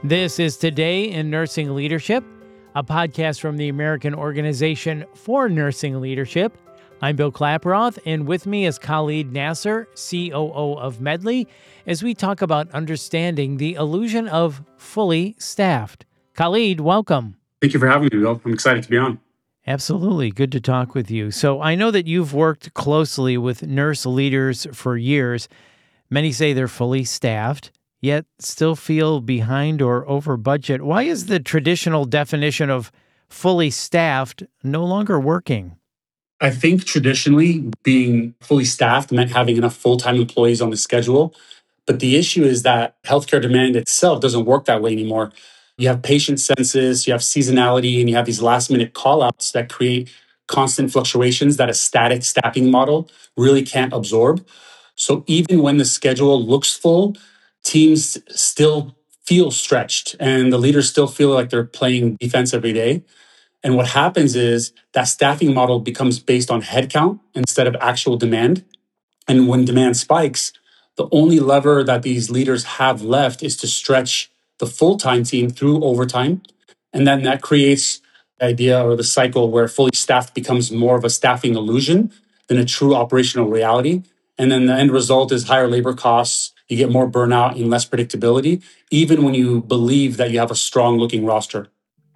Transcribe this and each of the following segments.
This is Today in Nursing Leadership, a podcast from the American Organization for Nursing Leadership. I'm Bill Klaproth, and with me is Khalid Nasser, COO of Medly, as we talk about understanding the illusion of fully staffed. Khalid, welcome. Thank you for having me, Bill. I'm excited to be on. Absolutely. Good to talk with you. So I know that you've worked closely with nurse leaders for years. Many say they're fully staffed, yet still feel behind or over budget. Why is the traditional definition of fully staffed no longer working? I think traditionally being fully staffed meant having enough full-time employees on the schedule. But the issue is that healthcare demand itself doesn't work that way anymore. You have patient census, you have seasonality, and you have these last-minute call-outs that create constant fluctuations that a static staffing model really can't absorb. So even when the schedule looks full, teams still feel stretched and the leaders still feel like they're playing defense every day. And what happens is that staffing model becomes based on headcount instead of actual demand. And when demand spikes, the only lever that these leaders have left is to stretch the full-time team through overtime. And then that creates the idea or the cycle where fully staffed becomes more of a staffing illusion than a true operational reality. And then the end result is higher labor costs. You get more burnout and less predictability, even when you believe that you have a strong looking roster.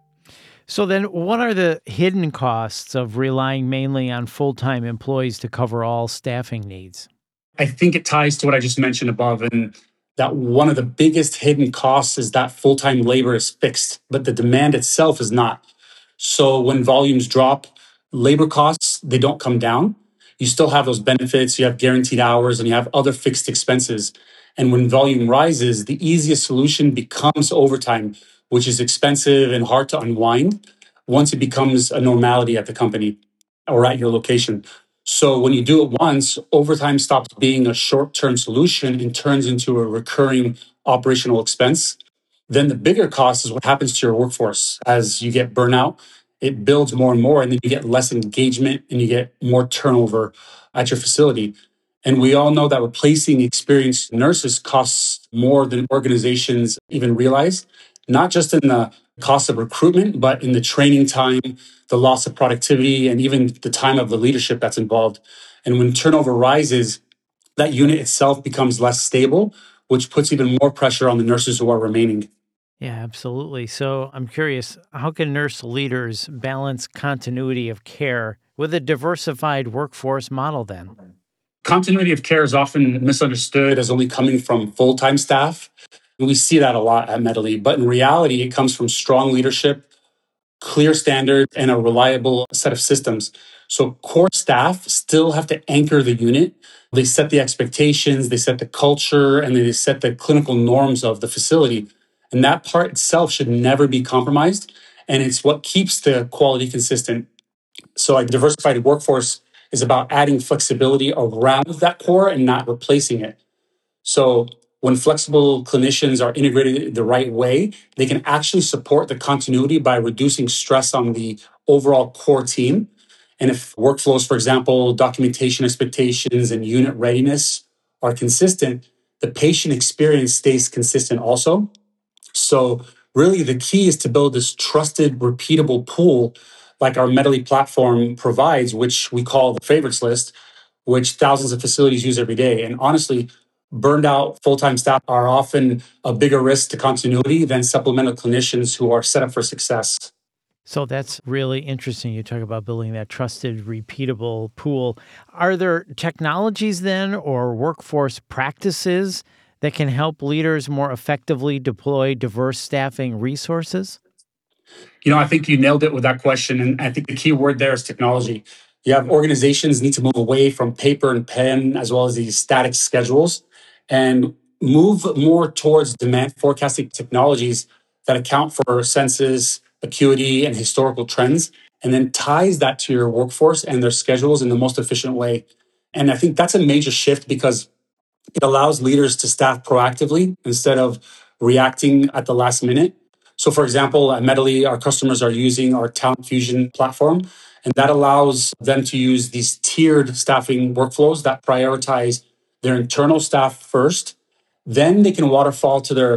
So then what are the hidden costs of relying mainly on full-time employees to cover all staffing needs? I think it ties to what I just mentioned above, and that one of the biggest hidden costs is that full time labor is fixed, but the demand itself is not. So when volumes drop, labor costs, they don't come down. You still have those benefits, you have guaranteed hours, and you have other fixed expenses. And when volume rises, the easiest solution becomes overtime, which is expensive and hard to unwind once it becomes a normality at the company or at your location. So when you do it once, overtime stops being a short-term solution and turns into a recurring operational expense. Then the bigger cost is what happens to your workforce. As you get burnout, it builds more and more, and then you get less engagement and you get more turnover at your facility. And we all know that replacing experienced nurses costs more than organizations even realize, not just in the cost of recruitment, but in the training time, the loss of productivity, and even the time of the leadership that's involved. And when turnover rises, that unit itself becomes less stable, which puts even more pressure on the nurses who are remaining. Yeah, absolutely. So I'm curious, how can nurse leaders balance continuity of care with a diversified workforce model then? Continuity of care is often misunderstood as only coming from full-time staff. We see that a lot at Medly, but in reality, it comes from strong leadership, clear standards, and a reliable set of systems. So core staff still have to anchor the unit. They set the expectations, they set the culture, and they set the clinical norms of the facility. And that part itself should never be compromised. And it's what keeps the quality consistent. So a diversified workforce is about adding flexibility around that core and not replacing it. So when flexible clinicians are integrated the right way, they can actually support the continuity by reducing stress on the overall core team. And if workflows, for example, documentation expectations and unit readiness are consistent, the patient experience stays consistent also. So really the key is to build this trusted, repeatable pool like our Medly platform provides, which we call the favorites list, which thousands of facilities use every day. And honestly, burned out full-time staff are often a bigger risk to continuity than supplemental clinicians who are set up for success. So that's really interesting. You talk about building that trusted, repeatable pool. Are there technologies then or workforce practices that can help leaders more effectively deploy diverse staffing resources? I think you nailed it with that question. And I think the key word there is technology. You have organizations need to move away from paper and pen as well as these static schedules and move more towards demand forecasting technologies that account for census, acuity, and historical trends, and then ties that to your workforce and their schedules in the most efficient way. And I think that's a major shift because it allows leaders to staff proactively instead of reacting at the last minute. So, for example, at Medly, our customers are using our Talent Fusion platform, and that allows them to use these tiered staffing workflows that prioritize their internal staff first. Then they can waterfall to their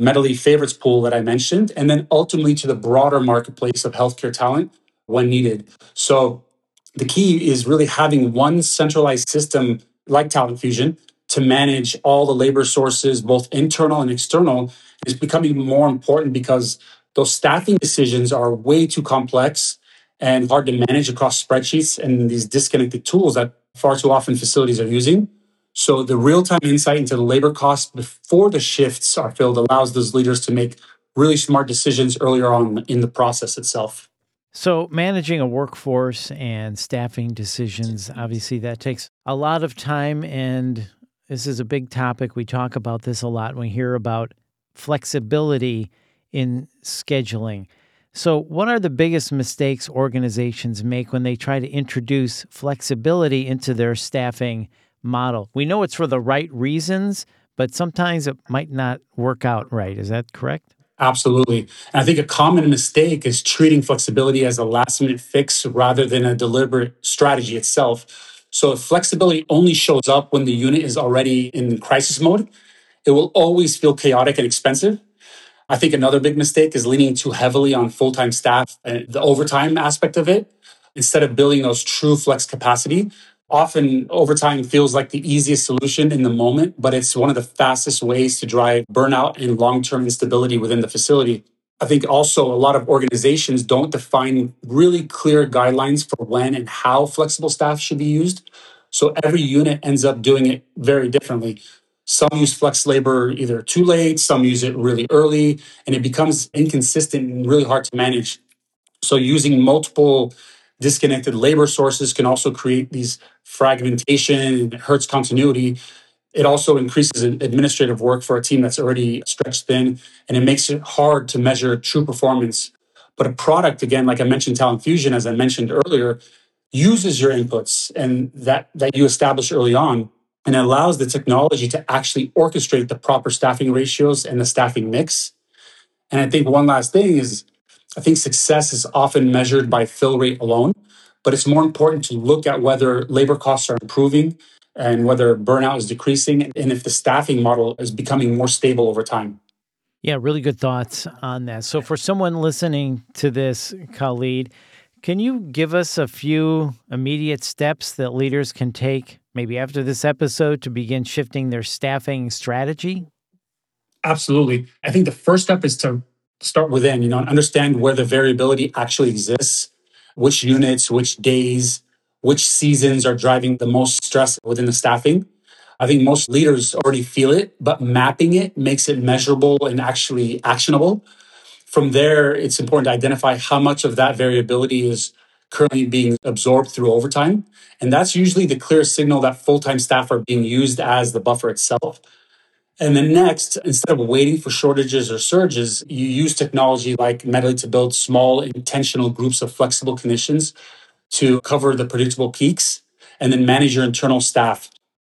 Medley favorites pool that I mentioned, and then ultimately to the broader marketplace of healthcare talent when needed. So the key is really having one centralized system like Talent Fusion to manage all the labor sources, both internal and external, is becoming more important because those staffing decisions are way too complex and hard to manage across spreadsheets and these disconnected tools that far too often facilities are using. So the real-time insight into the labor costs before the shifts are filled allows those leaders to make really smart decisions earlier on in the process itself. So, managing a workforce and staffing decisions, obviously, that takes a lot of time. And this is a big topic. We talk about this a lot when we hear about flexibility in scheduling. So, what are the biggest mistakes organizations make when they try to introduce flexibility into their staffing model? We know it's for the right reasons, but sometimes it might not work out right. Is that correct? Absolutely. And I think a common mistake is treating flexibility as a last minute fix rather than a deliberate strategy itself. So if flexibility only shows up when the unit is already in crisis mode, it will always feel chaotic and expensive. I think another big mistake is leaning too heavily on full time staff and the overtime aspect of it instead of building those true flex capacity. Often, overtime feels like the easiest solution in the moment, but it's one of the fastest ways to drive burnout and long term instability within the facility. I think also a lot of organizations don't define really clear guidelines for when and how flexible staff should be used. So every unit ends up doing it very differently. Some use flex labor either too late, some use it really early, and it becomes inconsistent and really hard to manage. So using multiple disconnected labor sources can also create these fragmentation and it hurts continuity. It also increases administrative work for a team that's already stretched thin, and it makes it hard to measure true performance. But a product, again, like I mentioned, Talent Fusion, as I mentioned earlier, uses your inputs and that you establish early on and allows the technology to actually orchestrate the proper staffing ratios and the staffing mix. And I think one last thing is I think success is often measured by fill rate alone, but it's more important to look at whether labor costs are improving and whether burnout is decreasing and if the staffing model is becoming more stable over time. Yeah, really good thoughts on that. So, for someone listening to this, Khalid, can you give us a few immediate steps that leaders can take, maybe after this episode, to begin shifting their staffing strategy? Absolutely. I think the first step is to start within, and understand where the variability actually exists, which units, which days, which seasons are driving the most stress within the staffing. I think most leaders already feel it, but mapping it makes it measurable and actually actionable. From there, it's important to identify how much of that variability is currently being absorbed through overtime. And that's usually the clear signal that full time staff are being used as the buffer itself. And then next, instead of waiting for shortages or surges, you use technology like Medley to build small intentional groups of flexible conditions to cover the predictable peaks and then manage your internal staff.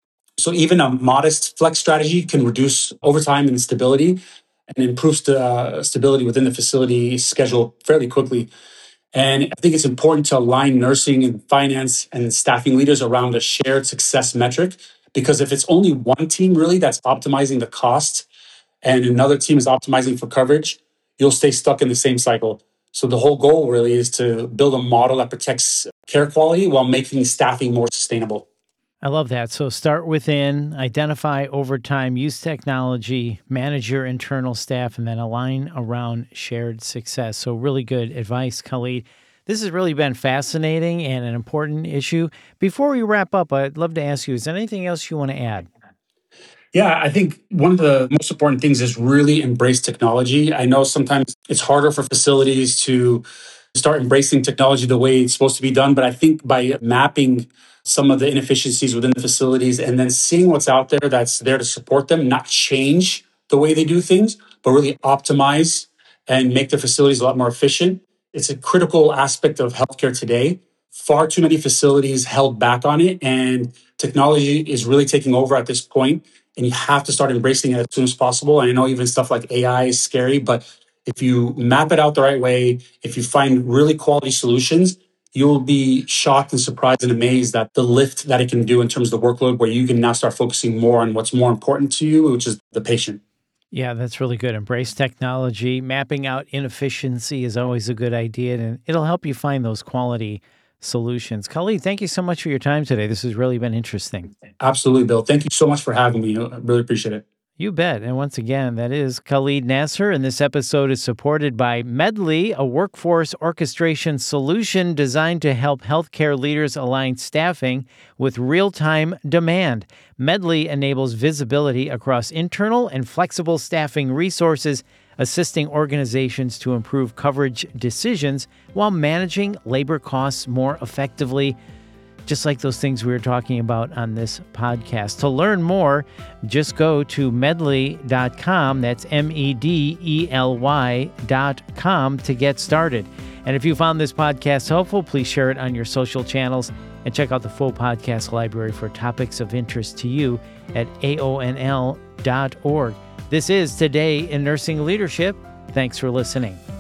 So even a modest flex strategy can reduce overtime and stability and improves the stability within the facility schedule fairly quickly. And I think it's important to align nursing and finance and staffing leaders around a shared success metric. Because if it's only one team really that's optimizing the cost and another team is optimizing for coverage, you'll stay stuck in the same cycle. So the whole goal really is to build a model that protects care quality while making staffing more sustainable. I love that. So start within, identify overtime, use technology, manage your internal staff, and then align around shared success. So really good advice, Khalid. This has really been fascinating and an important issue. Before we wrap up, I'd love to ask you, is there anything else you want to add? Yeah, I think one of the most important things is really embrace technology. I know sometimes it's harder for facilities to start embracing technology the way it's supposed to be done, but I think by mapping some of the inefficiencies within the facilities and then seeing what's out there that's there to support them, not change the way they do things, but really optimize and make their facilities a lot more efficient. It's a critical aspect of healthcare today. Far too many facilities held back on it, and technology is really taking over at this point and you have to start embracing it as soon as possible. And I know even stuff like AI is scary, but if you map it out the right way, if you find really quality solutions, you'll be shocked and surprised and amazed at the lift that it can do in terms of the workload, where you can now start focusing more on what's more important to you, which is the patient. Yeah, that's really good. Embrace technology. Mapping out inefficiency is always a good idea, and it'll help you find those quality solutions. Khalid, thank you so much for your time today. This has really been interesting. Absolutely, Bill. Thank you so much for having me. I really appreciate it. You bet. And once again, that is Khalid Nasser. And this episode is supported by Medley, a workforce orchestration solution designed to help healthcare leaders align staffing with real-time demand. Medley enables visibility across internal and flexible staffing resources, assisting organizations to improve coverage decisions while managing labor costs more effectively, just like those things we were talking about on this podcast. To learn more, just go to medley.com. That's medely.com to get started. And if you found this podcast helpful, please share it on your social channels and check out the full podcast library for topics of interest to you at aonl.org. This is Today in Nursing Leadership. Thanks for listening.